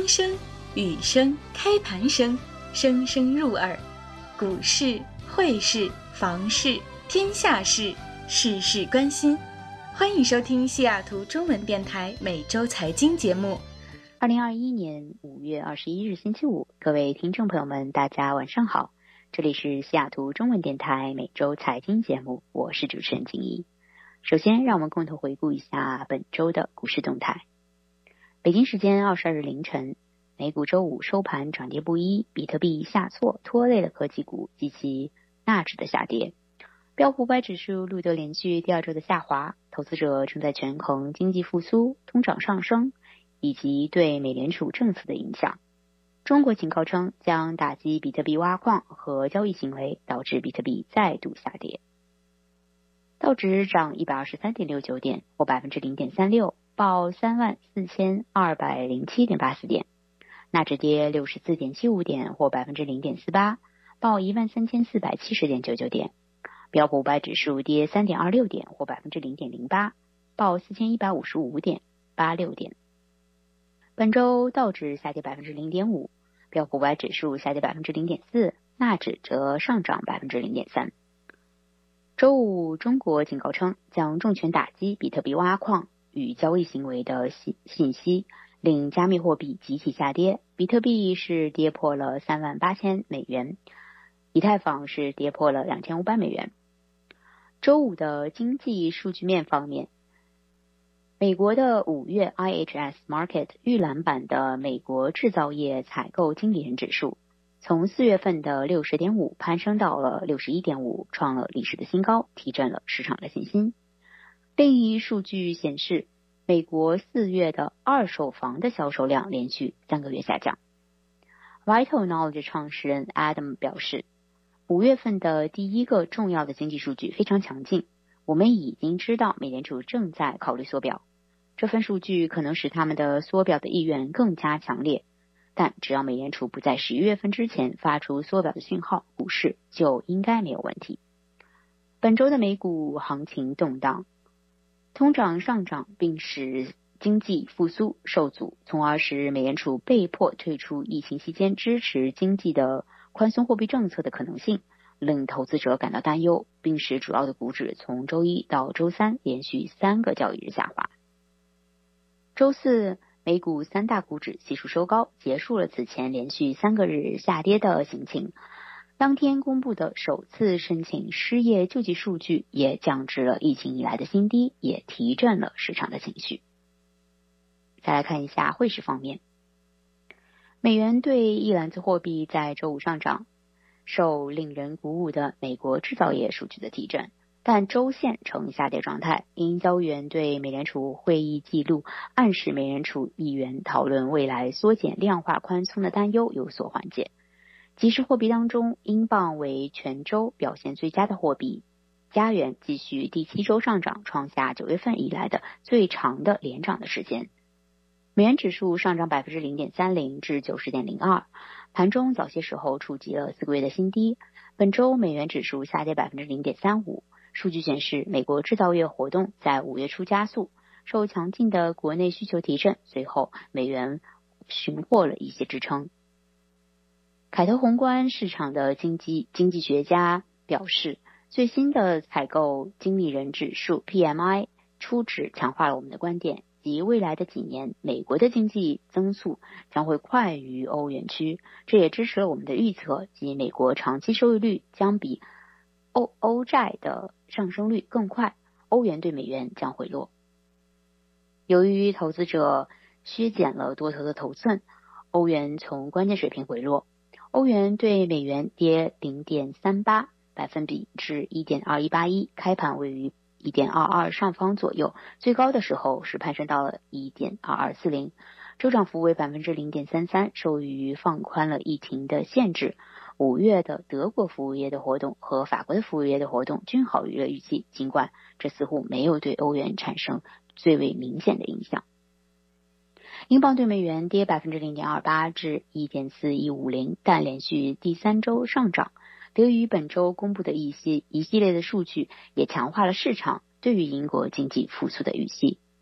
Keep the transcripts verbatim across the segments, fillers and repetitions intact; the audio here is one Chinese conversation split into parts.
风声、雨声、开盘声，声声入耳。股市、汇市、房市，天下事，事事关心。欢迎收听西雅图中文电台每周财经节目。 二零二一年五月二十一日星期五，各位听众朋友们，大家晚上好，这里是西雅图中文电台每周财经节目，我是主持人景怡。首先让我们共同回顾一下本周的股市动态。北京时间二十二日凌晨，美股周五收盘涨跌不一，比特币下挫拖累了科技股及其纳指的下跌。标普五百指数录得连续第二周的下滑，投资者正在权衡经济复苏、通胀上升以及对美联储政策的影响。中国警告称将打击比特币挖矿和交易行为，导致比特币再度下跌。道指涨 一百二十三点六九 点或 百分之零点三六， 报 三万四千二百零七点八四 点。纳指跌 六十四点七五 点或 百分之零点四八， 报 一万三千四百七十点九九 点。标普五百指数跌 三点二六 点或 百分之零点零八， 报 四千一百五十五点八六 点。本周道指下跌 百分之零点五， 标普五百指数下跌 百分之零点四， 纳指则上涨 百分之零点三。周五，中国警告称将重拳打击比特币挖矿与交易行为的信息，令加密货币集体下跌。比特币是跌破了三万八千美元，以太坊是跌破了两千五百美元。周五的经济数据面方面，美国的五月 I H S Market 预览版的美国制造业采购经理人指数从四月份的 六十点五 攀升到了 六十一点五， 创了历史的新高，提振了市场的信心。另一数据显示，美国四月的二手房的销售量连续三个月下降。Vital Knowledge 创始人 Adam 表示，五月份的第一个重要的经济数据非常强劲，我们已经知道美联储正在考虑缩表，这份数据可能使他们的缩表的意愿更加强烈，但只要美联储不在十一月份之前发出缩表的讯号，股市就应该没有问题。本周的美股行情动荡，通胀上涨并使经济复苏受阻，从而使美联储被迫退出疫情期间支持经济的宽松货币政策的可能性，令投资者感到担忧，并使主要的股指从周一到周三连续三个交易日下滑。周四，美股三大股指悉数收高，结束了此前连续三个日下跌的行情。当天公布的首次申请失业救济数据也降至了疫情以来的新低，也提振了市场的情绪。再来看一下汇市方面，美元对一篮子货币在周五上涨，受令人鼓舞的美国制造业数据的提振，但周线呈下跌状态，因交易员对美联储会议记录暗示美联储议员讨论未来缩减量化宽松的担忧有所缓解。即时货币当中，英镑为全周表现最佳的货币，加元继续第七周上涨，创下九月份以来的最长的连涨的时间。美元指数上涨 百分之零点三零 至 九十点零二， 盘中早些时候触及了四个月的新低。本周美元指数下跌 百分之零点三五， 数据显示美国制造业活动在五月初加速，受强劲的国内需求提振，随后美元寻获了一些支撑。凯特宏观市场的经济经济学家表示，最新的采购经理人指数 P M I 初值强化了我们的观点，即未来的几年美国的经济增速将会快于欧元区，这也支持了我们的预测，即美国长期收益率将比欧欧债的上升率更快，欧元对美元将回落。由于投资者削减了多头的头寸，欧元从关键水平回落，欧元对美元跌 零点三八 百分比至 一点二一八一， 开盘位于 一点二二 上方左右，最高的时候是攀升到了 一点二二四零， 周涨幅为 百分之零点三三， 受益于放宽了疫情的限制。五月的德国服务业的活动和法国的服务业的活动均好于了预期，尽管这似乎没有对欧元产生最为明显的影响。英镑对美元跌 百分之零点二八 至 一点四一五零， 但连续第三周上涨，得益于本周公布的一些一系列的数据，也强化了市场对于英国经济复苏的预期。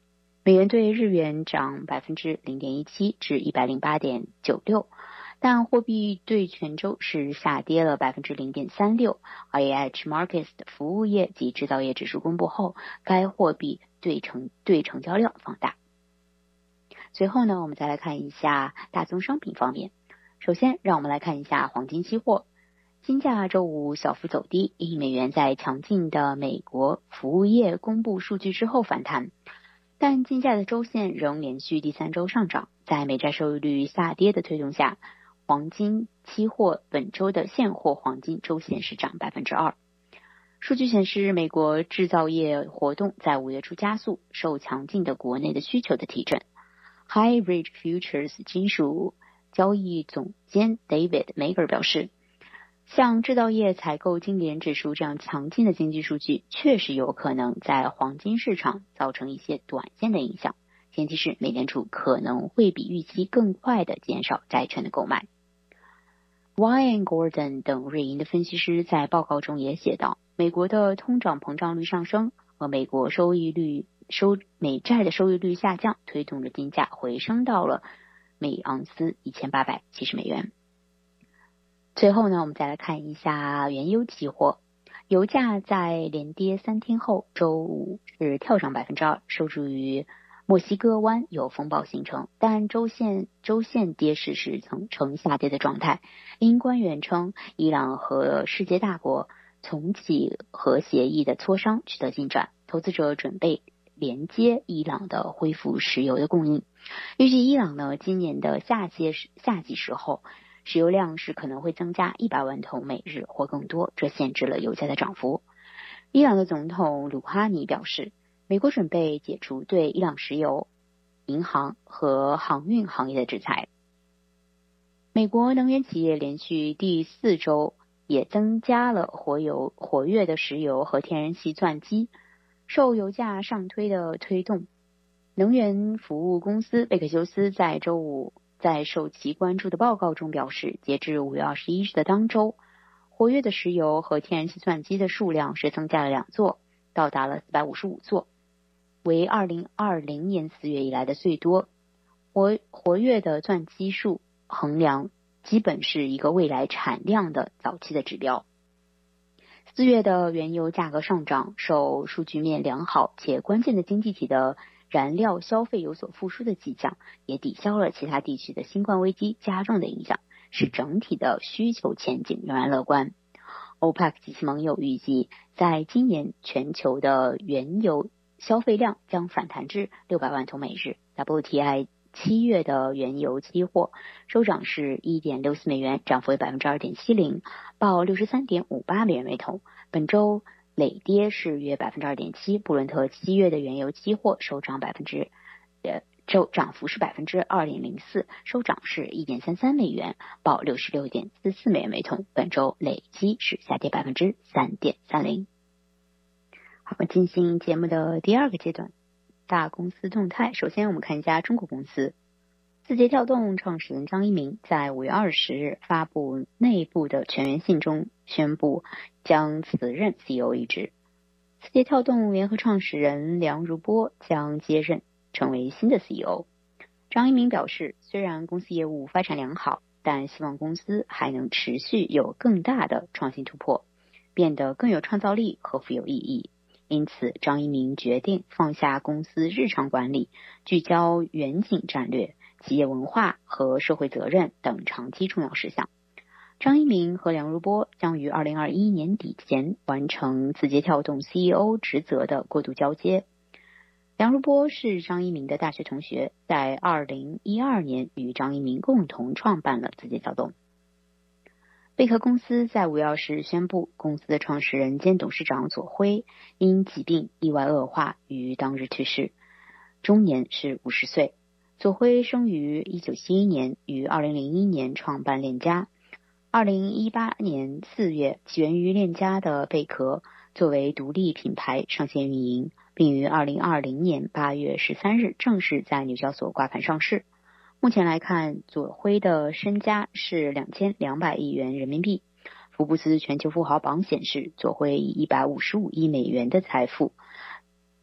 美元对日元涨 百分之零点一七 至 一百零八点九六，但货币对权周是下跌了 百分之零点三六。 I H Markets 的服务业及制造业指数公布后，该货币对成对成交量放大。随后呢，我们再来看一下大宗商品方面。首先让我们来看一下黄金期货，金价周五小幅走低，因美元在强劲的美国服务业公布数据之后反弹，但金价的周线仍连续第三周上涨。在美债收益率下跌的推动下，黄金期货本周的现货黄金周线是涨 百分之二。 数据显示，美国制造业活动在五月初加速，受强劲的国内的需求的提振。High Ridge Futures 金属交易总监 David Mager 表示，像制造业采购经理人指数这样强劲的经济数据确实有可能在黄金市场造成一些短线的影响，前提是美联储可能会比预期更快的减少债券的购买。Ryan Gordon 等瑞银的分析师在报告中也写道，美国的通胀膨胀率上升和美国收益率收美债的收益率下降，推动着金价回升到了每盎司一千八百七十美元。最后呢，我们再来看一下原油期货，油价在连跌三天后，周五是跳涨 百分之二， 受助于墨西哥湾有风暴形成，但周线周线跌势是呈呈下跌的状态。因官员称，伊朗和世界大国重启核协议的磋商取得进展，投资者准备连接伊朗的恢复石油的供应。预计伊朗呢，今年的夏季夏季时候，石油量是可能会增加一百万桶每日或更多，这限制了油价的涨幅。伊朗的总统鲁哈尼表示，美国准备解除对伊朗石油、银行和航运行业的制裁。美国能源企业连续第四周也增加了活油活跃的石油和天然气钻机，受油价上推的推动。能源服务公司贝克休斯在周五在受其关注的报告中表示，截至五月二十一日的当周，活跃的石油和天然气钻机的数量是增加了两座，到达了四百五十五座，为二零二零年四月以来的最多。活活跃的钻机数衡量基本是一个未来产量的早期的指标。四月的原油价格上涨，受数据面良好且关键的经济体的燃料消费有所复苏的迹象，也抵消了其他地区的新冠危机加重的影响，使整体的需求前景仍然乐观。欧佩克及其盟友预计，在今年全球的原油消费量将反弹至六百万桶每日。 W T I 七月的原油期货收涨是 一点六四美元，涨幅为 百分之二点七零， 报 六十三点五八美元每桶。本周累跌是约 百分之二点七。 布伦特七月的原油期货收涨百分之呃周涨幅是 百分之二点零四， 收涨是 一点三三美元，报 六十六点四四美元每桶。本周累积是下跌 百分之三点三零。 好，我们进行节目的第二个阶段，大公司动态。首先我们看一下中国公司。字节跳动创始人张一鸣在五月二十日发布内部的全员信中宣布将辞任 C E O 一职，字节跳动联合创始人梁如波将接任成为新的 C E O。 张一鸣表示，虽然公司业务发展良好，但希望公司还能持续有更大的创新突破，变得更有创造力和富有意义。因此张一鸣决定放下公司日常管理，聚焦远景战略、企业文化和社会责任等长期重要事项。张一鸣和梁如波将于二零二一年底前完成字节跳动 C E O 职责的过渡交接。梁如波是张一鸣的大学同学，在二零一二年与张一鸣共同创办了字节跳动。贝壳公司在五月二十日宣布，公司的创始人兼董事长左晖因疾病意外恶化于当日去世，终年是五十岁。左晖生于一九七一年，于二零零一年创办链家。二零一八年四月，起源于链家的贝壳作为独立品牌上线运营，并于二零二零年八月十三日正式在纽交所挂牌上市。目前来看，左晖的身家是两千两百亿元人民币。福布斯全球富豪榜显示，左晖以一百五十五亿美元的财富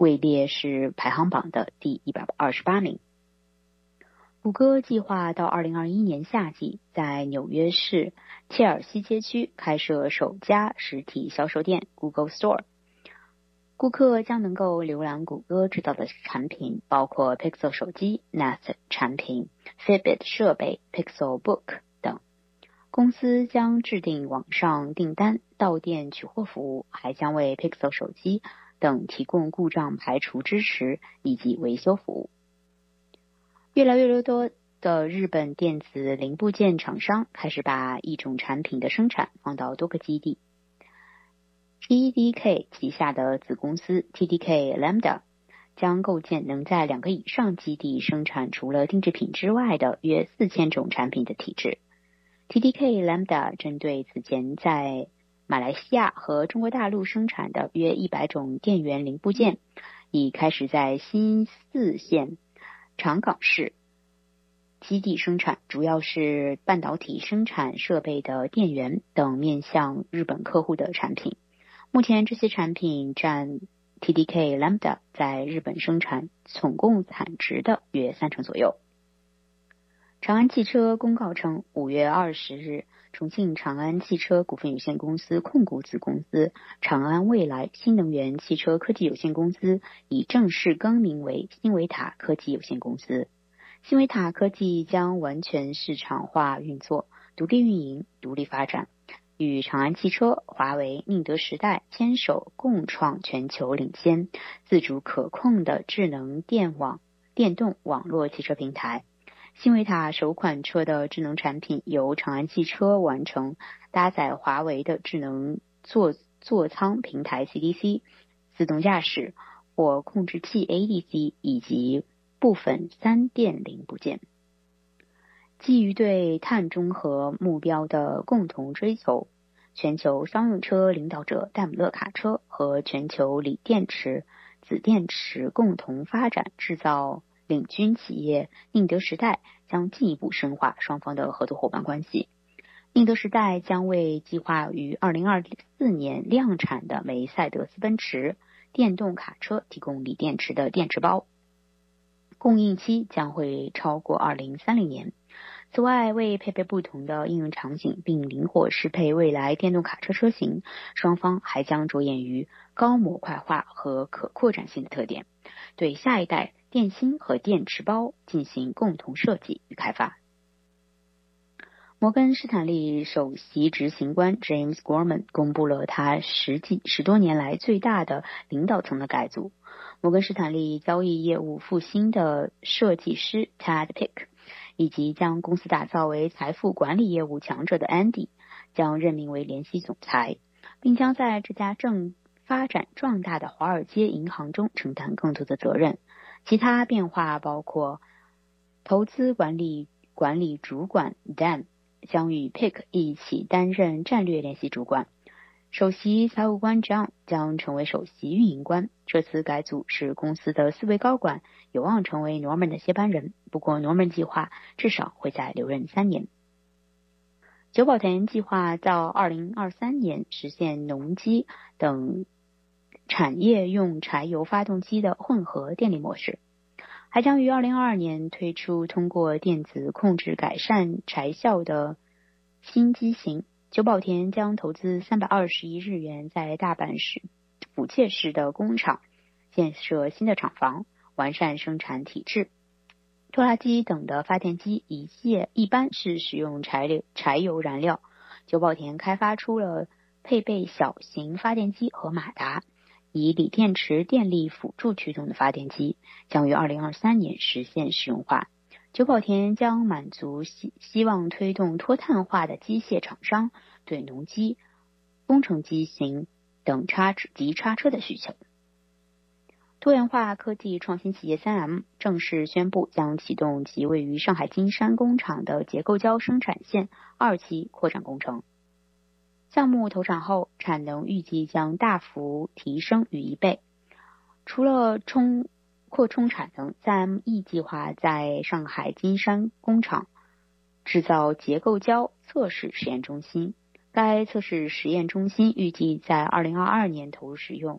位列是排行榜的第一百二十八名。谷歌计划到二零二一年夏季在纽约市切尔西街区开设首家实体销售店 Google Store。顾客将能够浏览谷歌制造的产品，包括 Pixel 手机、Nest 产品、Fitbit 设备、Pixel Book 等。公司将制定网上订单、到店取货服务，还将为 Pixel 手机等提供故障排除支持以及维修服务。越来越多的日本电子零部件厂商开始把一种产品的生产放到多个基地。T D K 旗下的子公司 T D K Lambda 将构建能在两个以上基地生产除了定制品之外的约四千种产品的体制。T D K Lambda 针对此前在马来西亚和中国大陆生产的约一百种电源零部件，已开始在新四县长冈市基地生产，主要是半导体生产设备的电源等面向日本客户的产品。目前这些产品占 T D K Lambda 在日本生产总共产值的约三成左右。长安汽车公告称，五月二十日，重庆长安汽车股份有限公司控股子公司长安未来新能源汽车科技有限公司已正式更名为新维塔科技有限公司。新维塔科技将完全市场化运作，独立运营，独立发展，与长安汽车、华为、宁德时代牵手共创全球领先、自主可控的智能电网电动网络汽车平台。新维塔首款车的智能产品由长安汽车完成，搭载华为的智能座座舱平台 C D C、自动驾驶或控制器 A D C 以及部分三电零部件。基于对碳中和目标的共同追求，全球商用车领导者戴姆勒卡车和全球锂电池、子电池共同发展制造领军企业宁德时代将进一步深化双方的合作伙伴关系。宁德时代将为计划于二零二四年量产的梅赛德斯奔驰电动卡车提供锂电池的电池包，供应期将会超过二零三零年。此外，为配备不同的应用场景并灵活适配未来电动卡车车型，双方还将着眼于高模块化和可扩展性的特点，对下一代电芯和电池包进行共同设计与开发。摩根士坦利首席执行官 James Gorman 公布了他实际十多年来最大的领导层的改组。摩根士坦利交易业务复兴的设计师 Ted Pick， 以及将公司打造为财富管理业务强者的 Andy 将任命为联席总裁，并将在这家正发展壮大的华尔街银行中承担更多的责任。其他变化包括投资管理管理主管 Dan 将与 Pick 一起担任战略联席主管，首席财务官 John 将成为首席运营官。这次改组使公司的四位高管有望成为 Norman 的接班人，不过 Norman 计划至少会再留任三年。久保田计划到二零二三年实现农机等产业用柴油发动机的混合电力模式，还将于二零二二年推出通过电子控制改善柴效的新机型。久保田将投资三百二十亿日元在大阪市府切市的工厂建设新的厂房，完善生产体制。拖拉机等的发电机一切一般是使用柴柴油燃料，久保田开发出了配备小型发电机和马达，以锂电池电力辅助驱动的发电机将于二零二三年实现实用化。久保田将满足希希望推动脱碳化的机械厂商对农机、工程机型等叉及叉车的需求。多元化科技创新企业 三 M 正式宣布将启动其位于上海金山工厂的结构胶生产线二期扩展工程。项目投产后，产能预计将大幅提升逾一倍。除了冲扩充产能， 三 M 亦计划在上海金山工厂制造结构胶测试实验中心。该测试实验中心预计在二零二二年投入使用。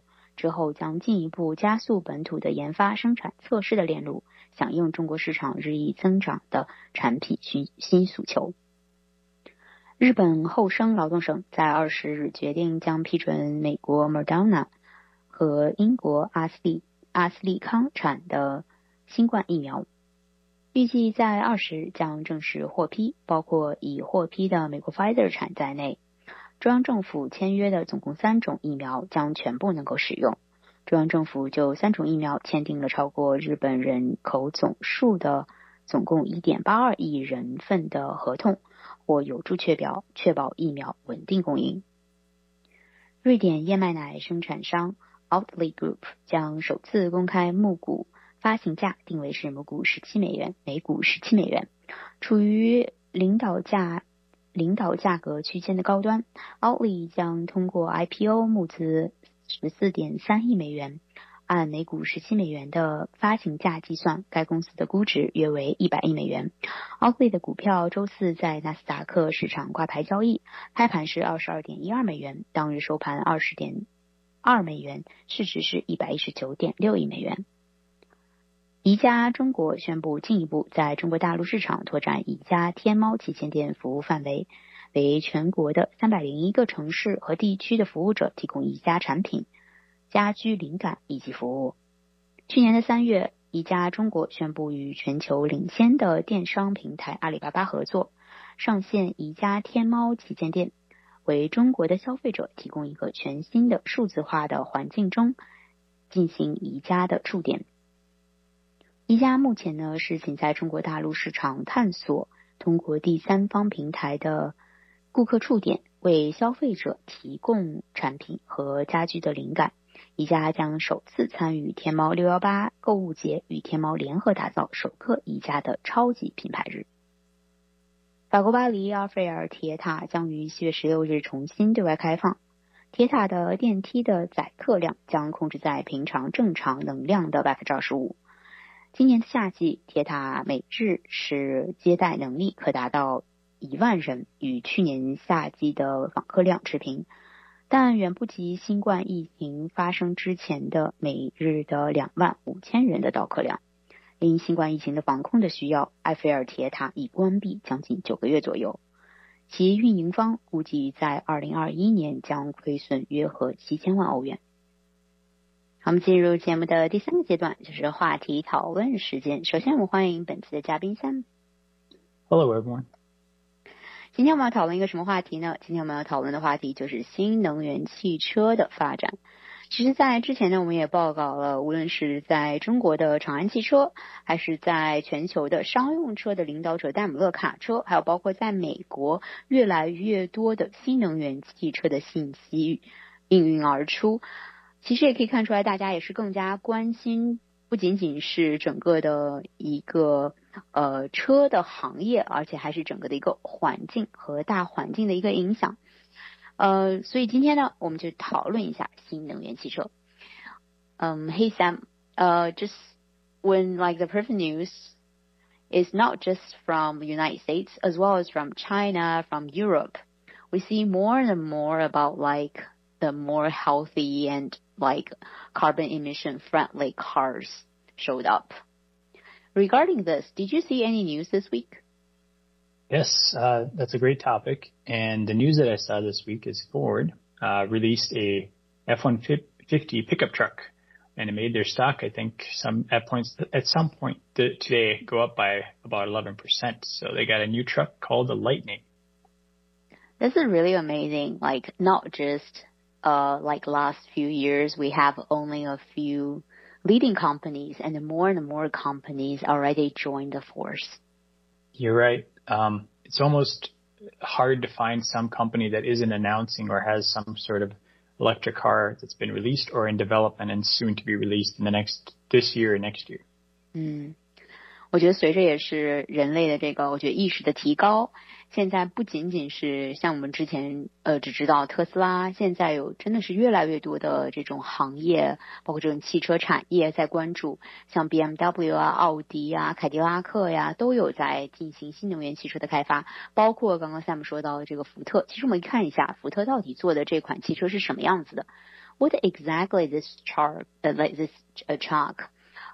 之后将进一步加速本土的研发、生产、测试的链路，响应中国市场日益增长的产品新新诉求。日本厚生劳动省在二十日决定将批准美国 Moderna 和英国阿斯利阿斯利康产的新冠疫苗，预计在二十日将正式获批，包括已获批的美国 Pfizer 产在内。中央政府签约的总共三种疫苗将全部能够使用。中央政府就三种疫苗签订了超过日本人口总数的总共 一点八二亿人份的合同，或有助确保确保疫苗稳定供应。瑞典燕麦奶生产商 Oatly Group 将首次公开募股，发行价定为是每股十七美元，每股十七美元，处于领导价领导价格区间的高端。 Oatly 将通过 I P O 募资 十四点三亿美元，按每股十七美元的发行价计算，该公司的估值约为一百亿美元。 Oatly 的股票周四在纳斯达克市场挂牌交易，开盘是 二十二点一二美元，当日收盘 二十点二美元，市值是一百一十九点六亿美元。宜家中国宣布进一步在中国大陆市场拓展宜家天猫旗舰店服务范围，为全国的三百零一个城市和地区的服务者提供宜家产品、家居灵感以及服务。去年的三月，宜家中国宣布与全球领先的电商平台阿里巴巴合作，上线宜家天猫旗舰店，为中国的消费者提供一个全新的数字化的环境中进行宜家的触点。宜家目前呢是仅在中国大陆市场探索通过第三方平台的顾客触点，为消费者提供产品和家居的灵感。宜家将首次参与天猫六一八购物节，与天猫联合打造首个宜家的超级品牌日。法国巴黎阿菲尔铁塔将于七月十六日重新对外开放，铁塔的电梯的载客量将控制在平常正常能量的 百分之二十五。今年的夏季，铁塔每日是接待能力可达到一万人，与去年夏季的访客量持平，但远不及新冠疫情发生之前的每日的两万五千人的到客量。因新冠疫情的防控的需要，埃菲尔铁塔已关闭将近九个月左右，其运营方估计在二零二一年将亏损约合七千万欧元。好，我们进入节目的第三个阶段，就是话题讨论时间。首先我们欢迎本次的嘉宾 Sam。 Hello everyone。 今天我们要讨论一个什么话题呢？今天我们要讨论的话题就是新能源汽车的发展。其实在之前呢，我们也报告了，无论是在中国的长安汽车，还是在全球的商用车的领导者戴姆勒卡车，还有包括在美国越来越多的新能源汽车的信息应运而出。其实也可以看出来，大家也是更加关心不仅仅是整个的一个呃车的行业，而且还是整个的一个环境和大环境的一个影响。呃，所以今天呢，我们就讨论一下新能源汽车。Um, hey Sam, uh, just when like the perfect news is not just from the United States as well as from China, from Europe, we see more and more about like the more healthy and like carbon emission friendly cars showed up. Regarding this, did you see any news this week? Yes, uh, that's a great topic. And the news that I saw this week is Ford uh, released a F one fifty pickup truck, and it made their stock, I think, some at points at some point th- today go up by about eleven percent. So they got a new truck called the Lightning. This is really amazing. Like not just uh, like last few years, we have only a few leading companies, and more and more companies already joined the force. You're right. Um, it's almost hard to find some company that isn't announcing or has some sort of electric car that's been released or in development and soon to be released in the next this year or next year. 嗯，我觉得随着也是人类的这个我觉得意识的提高，现在不仅仅是像我们之前呃只知道特斯拉，现在有真的是越来越多的这种行业，包括这种汽车产业在关注，像 B M W 啊、奥迪啊、凯迪拉克呀，都有在进行新能源汽车的开发，包括刚刚 Sam 说到的这个福特。其实我们看一下福特到底做的这款汽车是什么样子的。 what exactly this truck, uh, like this uh, truck,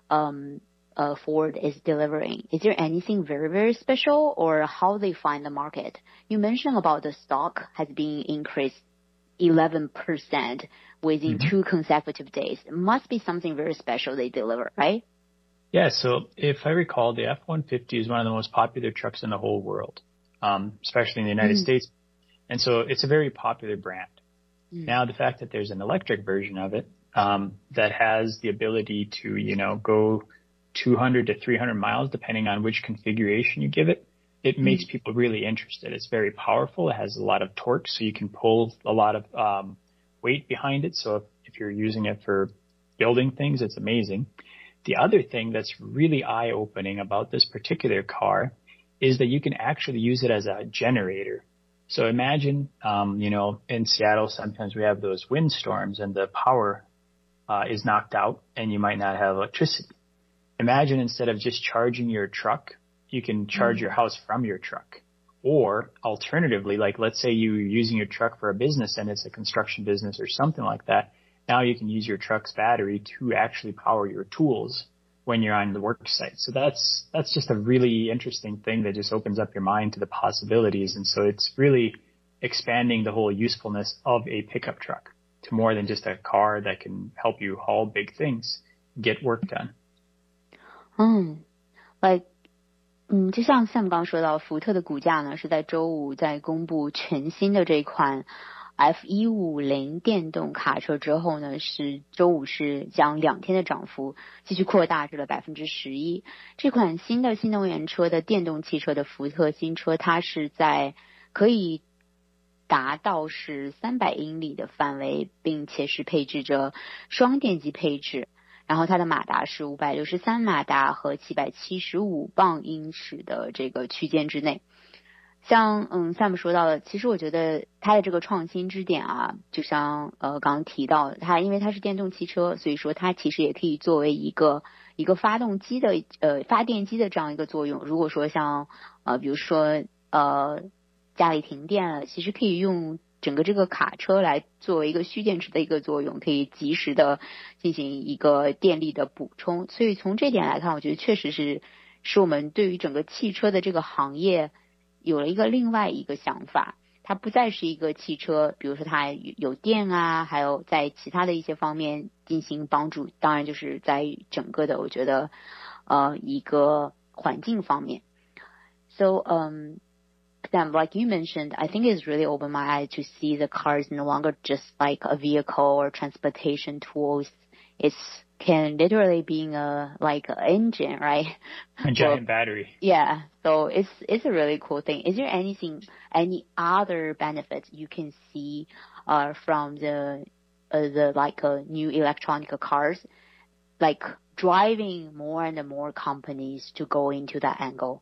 um, uh, Ford is delivering? Is there anything very, very special, or how they find the market? You mentioned about the stock has been increased eleven percent within mm-hmm. two consecutive days. It must be something very special they deliver, right? Yeah, so if I recall, the F one fifty is one of the most popular trucks in the whole world, um, especially in the United mm. States. And so it's a very popular brand. Mm. Now, the fact that there's an electric version of it um, that has the ability to, you know, go two hundred to three hundred miles, depending on which configuration you give it, it mm. makes people really interested. It's very powerful. It has a lot of torque, so you can pull a lot of um, weight behind it. So if, if you're using it for building things, it's amazing. The other thing that's really eye-opening about this particular car is that you can actually use it as a generator. So imagine, um, you know, in Seattle, sometimes we have those windstorms and the power uh, is knocked out and you might not have electricity. Imagine instead of just charging your truck, you can charge mm-hmm. your house from your truck. Or alternatively, like let's say you're using your truck for a business and it's a construction business or something like that. Now you can use your truck's battery to actually power your tools when you're on the work site. So that's that's just a really interesting thing that just opens up your mind to the possibilities. And so it's really expanding the whole usefulness of a pickup truck to more than just a car that can help you haul big things, get work done. 嗯 like 嗯，就像 Sam 刚说到，福特的股价呢是在周五在公布全新的这款 F 一五零 电动卡车之后呢，是周五是将两天的涨幅继续扩大至了 百分之十一。这款新的新能源车的电动汽车的福特新车，它是在可以达到是三百英里的范围，并且是配置着双电机配置。然后它的马达是五百六十三马达和七百七十五磅英尺的这个区间之内。像嗯 Sam 说到的，其实我觉得它的这个创新之点啊，就像呃刚刚提到它，因为它是电动汽车，所以说它其实也可以作为一个一个发动机的呃发电机的这样一个作用。如果说像呃比如说呃家里停电了，其实可以用整个这个卡车来作为一个蓄电池的一个作用，可以及时的进行一个电力的补充。所以从这点来看，我觉得确实是是我们对于整个汽车的这个行业有了一个另外一个想法，它不再是一个汽车，比如说它有电啊，还有在其他的一些方面进行帮助，当然就是在整个的我觉得呃一个环境方面。So um Sam, like you mentioned, I think it's really opened my eyes to see the cars no longer just like a vehicle or transportation tools. It's can literally being a like an engine, right? A giant well, battery. Yeah, so it's it's a really cool thing. Is there anything, any other benefits you can see uh, from the uh, the like uh, new electronic cars, like driving more and more companies to go into that angle?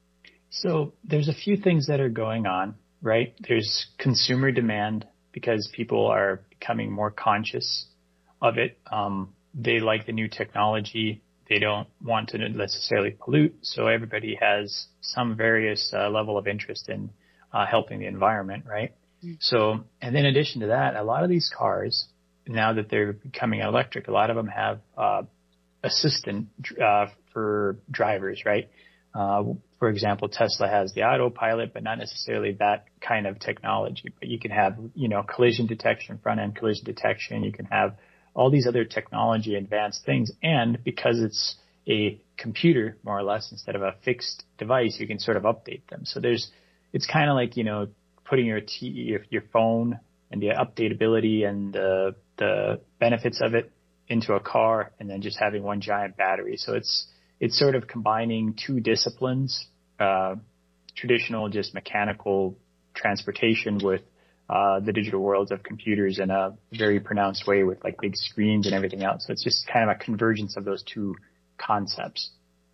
So there's a few things that are going on, right? There's consumer demand because people are becoming more conscious of it. Um, they like the new technology. They don't want to necessarily pollute. So everybody has some various uh, level of interest in uh, helping the environment, right? Mm. So, and in addition to that, a lot of these cars, now that they're becoming electric, a lot of them have uh, assistant uh, for drivers, right? Uh, for example, Tesla has the autopilot, but not necessarily that kind of technology. But you can have, you know, collision detection, front-end collision detection. You can have all these other technology advanced things. And because it's a computer, more or less, instead of a fixed device, you can sort of update them. So there's, it's kind of like, you know, putting your T, your, your phone and the updatability and the, the benefits of it into a car and then just having one giant battery. So it's, It's sort of combining two disciplines, uh, traditional just mechanical transportation with uh, the digital worlds of computers in a very pronounced way with like big screens and everything else. So it's just kind of a convergence of those two concepts.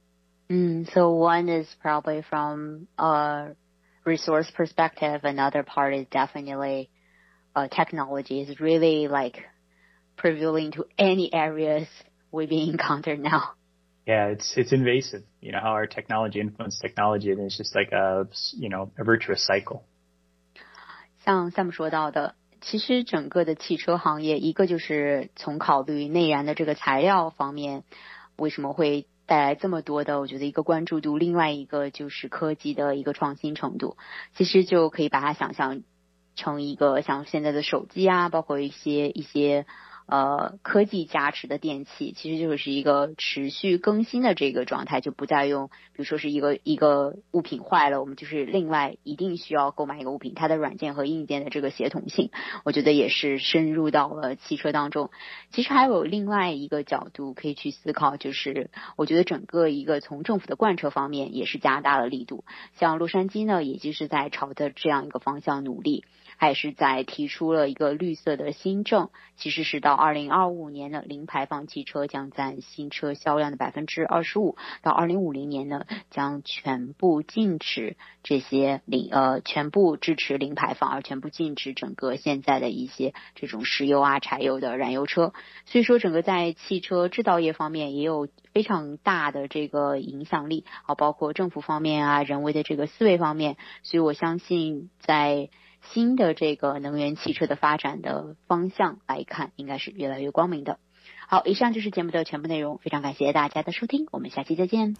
Mm, so one is probably from a resource perspective. Another part is definitely uh, technology is really like prevailing to any areas we being encountered now. Yeah, it's it's invasive. You know, how our technology influences technology, and it's just like a, you know, a virtuous cycle. 像 Sam 说到的， 其实整个的汽车行业，一个就是从考虑内燃的这个材料方面，为什么会带来这么多的我觉得一个关注度，另外一个就是科技的一个创新程度，其实就可以把它想象成一个像现在的手机啊，包括一些一些呃科技加持的电器，其实就是一个持续更新的这个状态，就不再用比如说是一个一个物品坏了，我们就是另外一定需要购买一个物品，它的软件和硬件的这个协同性，我觉得也是深入到了汽车当中。其实还有另外一个角度可以去思考，就是我觉得整个一个从政府的贯彻方面也是加大了力度，像洛杉矶呢，也就是在朝着这样一个方向努力，还是在提出了一个绿色的新政，其实是到二零二五年的零排放汽车将占新车销量的百分之二十五，到二零五零年呢将全部禁止这些零呃全部支持零排放，而全部禁止整个现在的一些这种石油啊柴油的燃油车。所以说整个在汽车制造业方面也有非常大的这个影响力，好，包括政府方面啊，人为的这个思维方面，所以我相信在新的这个能源汽车的发展的方向来看，应该是越来越光明的。好，以上就是节目的全部内容，非常感谢大家的收听，我们下期再见。